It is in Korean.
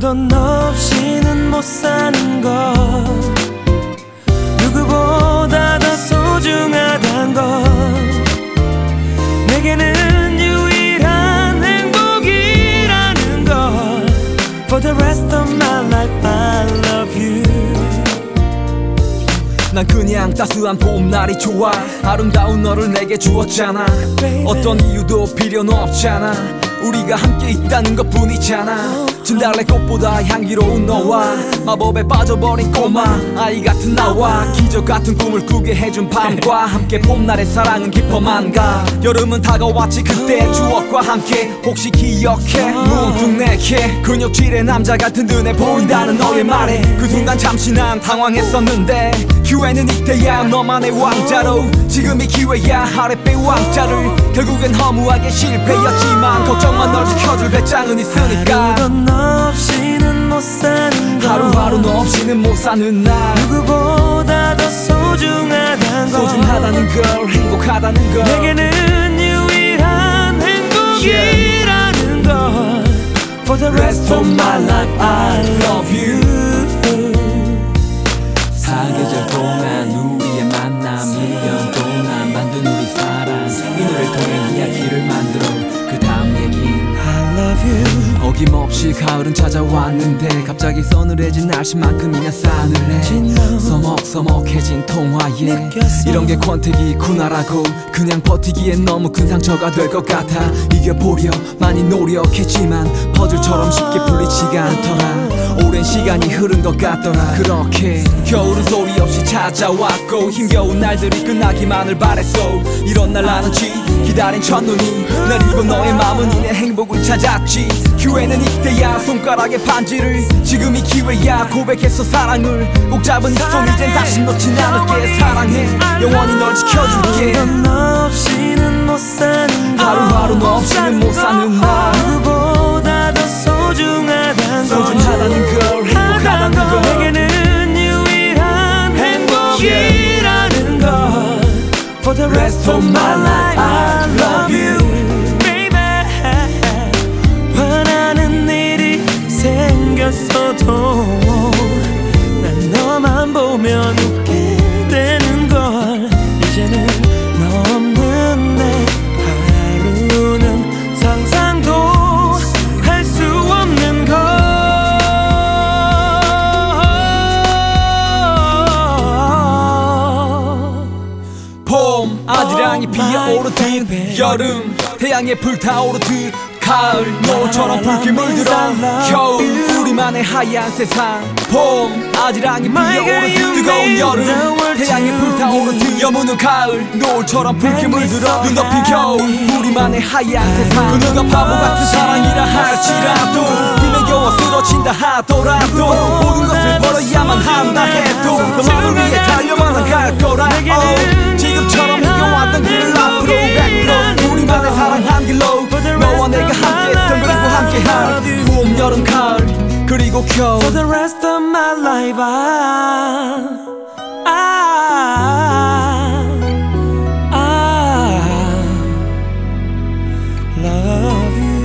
넌 없이는 못 사는 것, 누구보다 더 소중하단 것, 내게는 유일한 행복이라는 것. For the rest of my life I love you. 난 그냥 따스한 봄날이 좋아. 아름다운 너를 내게 주었잖아. 어떤 이유도 필요는 없잖아. 우리가 함께 있다는 것 뿐이잖아. 진달래꽃보다 향기로운 너와 마법에 빠져버린 꼬마 아이 같은 나와 기적 같은 꿈을 꾸게 해준 밤과 함께 봄날의 사랑은 깊어만 가. 여름은 다가왔지 그때 추억과 함께. 혹시 기억해 문득 내게 근육질의 남자 같은 눈에 보인다는 너의 말에 그 순간 잠시 난 당황했었는데 기회는 이때야 너만의 왕자로. 지금이 기회야 아랫배 왕자를. 결국엔 허무하게 실패였지만 걱정만 널 지켜줄 배짱은 있으니까. 하루도 너 없이는 못 사는 것, 하루하루 너 없이는 못 사는 날. 누구보다 더 소중하단 것, 소중하다는 걸 행복하다는 걸. 내게는 유일한 행복이라는 것. For the rest of my life I love you. 사계절 동안 우리의 만남 1년 동안 만든 우리 사랑 이 노래를 통해 이야기를 만들어 그 다음 얘긴 I love you. 어김없이 가을은 찾아왔는데 갑자기 서늘해진 날씨만큼이나 싸늘해. 서먹서먹해진 통화에 이런 게 권태기구나라고. 그냥 버티기엔 너무 큰 상처가 될 것 같아. 이겨보려 많이 노력했지만 퍼즐처럼 쉽게 풀리지가 않더라. 오랜 시간이 흐른 것 같더라. 그렇게 겨울은 소리 없이 찾아왔고 힘겨운 날들이 끝나기만을 바랬어. 이런 날 나는 기다린 첫눈이 내리고 너의 마음은 이내 행복을 찾았지. 기회는 이때야 손가락에 반지를. 지금이 기회야 고백했어 사랑을. 꼭 잡은 이 손 이젠 다시 놓진 않을게. 사랑해 영원히 널 지켜줄게. 하루도 너 없이는 못 사는 것, 하루하루 너 없이는 못 사는 날. 누구보다 더 소중하단 것, 소중하다는 걸 행복하다는 걸. 내게는 유일한 행복이라는 것. For the rest of my life I love you, baby. 원하는 일이 생겼어도 난 너만 보면 웃게 되는 걸. 이제는 너 없는 내 하루는 상상도 할 수 없는 걸. 봄 아지랑이 피어오르듯 여름 태양에 불타오르듯 가을 노을처럼 붉게 물들어 겨울 우리만의 하얀 세상. 봄 아지랑이 피어오르듯 뜨거운 여름 태양에 불타오르듯 여무는 가을 노을처럼 붉게 물들어 눈 덮인 겨울 우리만의 하얀 세상. 그 누가 바보 같은 사랑이라 할지라도 힘에 겨워 쓰러진다 하더라도 모든 것을 버려야만 한다 해도 너만을 위해 달려만 갈 거라. 지금처럼 힘겨웠던 길 앞으로 100% 우리만의 사랑 한 길로 너와 내가 함께했던 그리고 함께할 봄 여름 가을 그리고 겨울. For the rest of my life I love you.